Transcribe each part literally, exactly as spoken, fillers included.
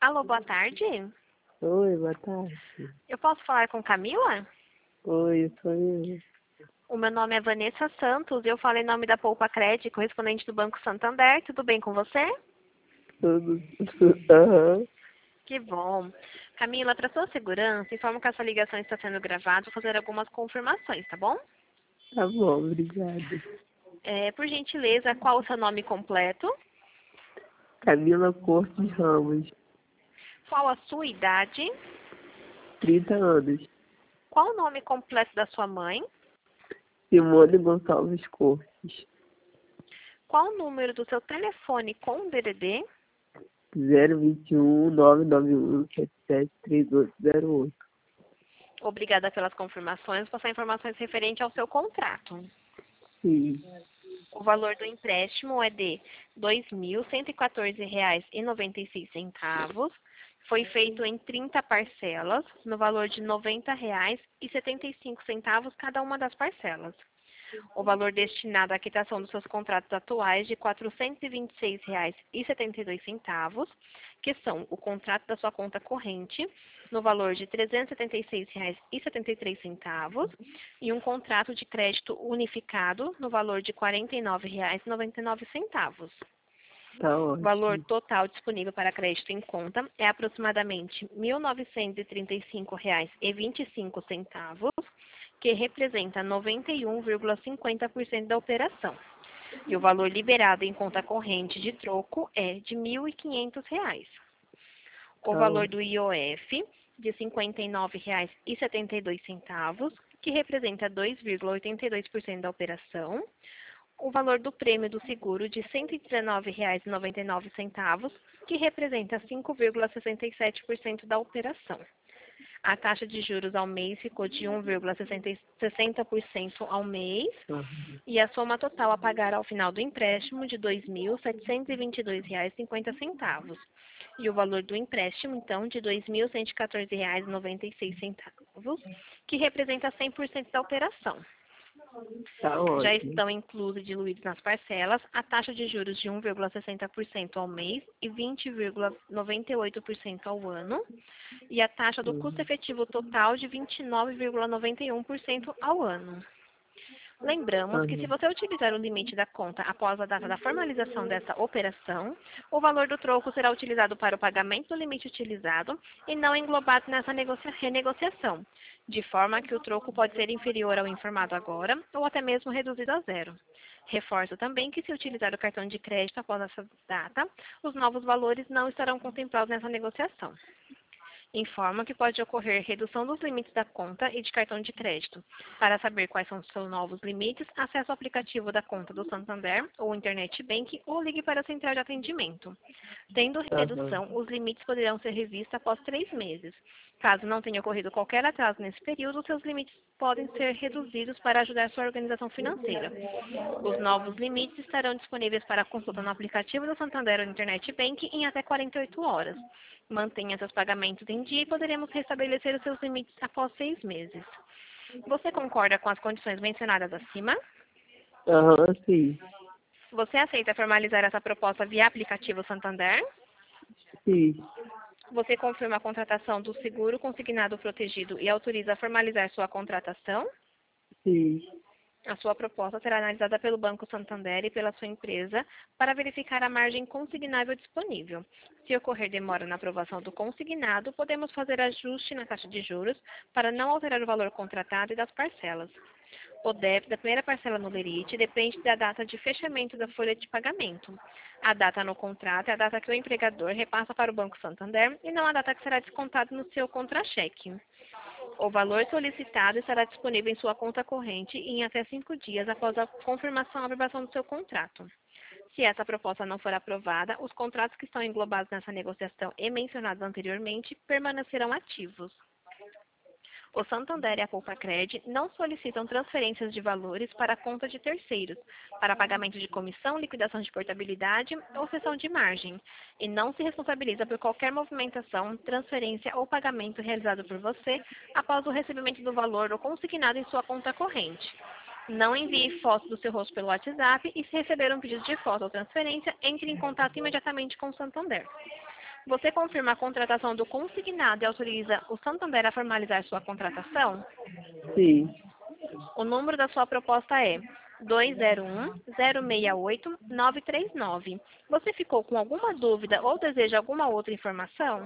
Alô, boa tarde. Oi, boa tarde. Eu posso falar com Camila? Oi, eu sou eu. O meu nome é Vanessa Santos e eu falo em nome da Poupa Cred, correspondente do Banco Santander. Tudo bem com você? Tudo. Aham. Que bom. Camila, para sua segurança, informo que essa ligação está sendo gravada. Vou fazer algumas confirmações, tá bom? Tá bom, obrigada. É, por gentileza, qual o seu nome completo? Camila Cortes Ramos, Qual a sua idade? trinta anos. Qual o nome completo da sua mãe? Simone Gonçalves Cortes, Qual o número do seu telefone com D D D? zero vinte e um, nove nove um, sete sete três oito zero oito. Obrigada pelas confirmações. Vou passar informações referentes ao seu contrato. Sim. O valor do empréstimo é de dois mil cento e quatorze reais e noventa e seis centavos. Foi feito em trinta parcelas, no valor de noventa reais e setenta e cinco centavos cada uma das parcelas. O valor destinado à quitação dos seus contratos atuais de quatrocentos e vinte e seis reais e setenta e dois centavos, que são o contrato da sua conta corrente, no valor de trezentos e setenta e seis reais e setenta e três centavos, e um contrato de crédito unificado, no valor de quarenta e nove reais e noventa e nove centavos. Tá O valor ótimo. total disponível para crédito em conta é aproximadamente mil novecentos e trinta e cinco reais e vinte e cinco centavos, que representa noventa e um vírgula cinquenta por cento da operação. E o valor liberado em conta corrente de troco é de mil e quinhentos reais. O Tá valor ótimo. do I O F de cinquenta e nove reais e setenta e dois centavos, que representa dois vírgula oitenta e dois por cento da operação. O valor do prêmio do seguro de cento e dezenove reais e noventa e nove centavos, que representa cinco vírgula sessenta e sete por cento da operação. A taxa de juros ao mês ficou de um vírgula sessenta por cento ao mês Aham. e a soma total a pagar ao final do empréstimo de dois mil setecentos e vinte e dois reais e cinquenta centavos. E o valor do empréstimo, então, de dois mil cento e quatorze reais e noventa e seis centavos, que representa cem por cento da operação. Tá Já ótimo. estão inclusos e diluídos nas parcelas a taxa de juros de um vírgula sessenta por cento ao mês e vinte vírgula noventa e oito por cento ao ano, e a taxa do custo Uhum. efetivo total de vinte e nove vírgula noventa e um por cento ao ano. Lembramos que se Aham. você utilizar o limite da conta após a data da formalização dessa operação, o valor do troco será utilizado para o pagamento do limite utilizado e não englobado nessa negocia- renegociação, de forma que o troco pode ser inferior ao informado agora ou até mesmo reduzido a zero. Reforço também que se utilizar o cartão de crédito após essa data, os novos valores não estarão contemplados nessa negociação. Informa que pode ocorrer redução dos limites da conta e de cartão de crédito. Para saber quais são os seus novos limites, acesse o aplicativo da conta do Santander ou Internet Bank ou ligue para a central de atendimento. Tendo Aham. redução, os limites poderão ser revistos após três meses. Caso não tenha ocorrido qualquer atraso nesse período, seus limites podem ser reduzidos para ajudar sua organização financeira. Os novos limites estarão disponíveis para consulta no aplicativo do Santander ou Internet Bank em até quarenta e oito horas. Mantenha seus pagamentos em dia e poderemos restabelecer os seus limites após seis meses. Você concorda com as condições mencionadas acima? Aham, sim. Você aceita formalizar essa proposta via aplicativo Santander? Sim. Você confirma a contratação do seguro consignado protegido e autoriza a formalizar sua contratação? Sim. A sua proposta será analisada pelo Banco Santander e pela sua empresa para verificar a margem consignável disponível. Se ocorrer demora na aprovação do consignado, podemos fazer ajuste na taxa de juros para não alterar o valor contratado e das parcelas. O débito da primeira parcela no lerite depende da data de fechamento da folha de pagamento. A data no contrato é a data que o empregador repassa para o Banco Santander e não a data que será descontado no seu contra-cheque. O valor solicitado estará disponível em sua conta corrente em até cinco dias após a confirmação e aprovação do seu contrato. Se essa proposta não for aprovada, os contratos que estão englobados nessa negociação e mencionados anteriormente permanecerão ativos. O Santander e a Poupa-Cred não solicitam transferências de valores para a conta de terceiros, para pagamento de comissão, liquidação de portabilidade ou cessão de margem, e não se responsabiliza por qualquer movimentação, transferência ou pagamento realizado por você após o recebimento do valor ou consignado em sua conta corrente. Não envie fotos do seu rosto pelo WhatsApp e, se receber um pedido de foto ou transferência, entre em contato imediatamente com o Santander. Você confirma a contratação do consignado e autoriza o Santander a formalizar sua contratação? Sim. O número da sua proposta é dois zero um, zero seis oito, nove três nove. Você ficou com alguma dúvida ou deseja alguma outra informação?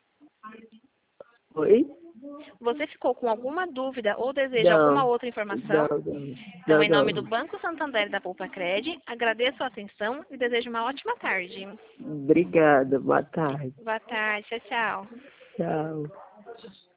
Oi? Você ficou com alguma dúvida ou deseja alguma Não. outra Não, informação? não. Então, Não, em nome do não. Banco Santander e da Poupa Cred, agradeço a atenção e desejo uma ótima tarde. Obrigada. Boa tarde. Boa tarde, tchau, tchau. Tchau.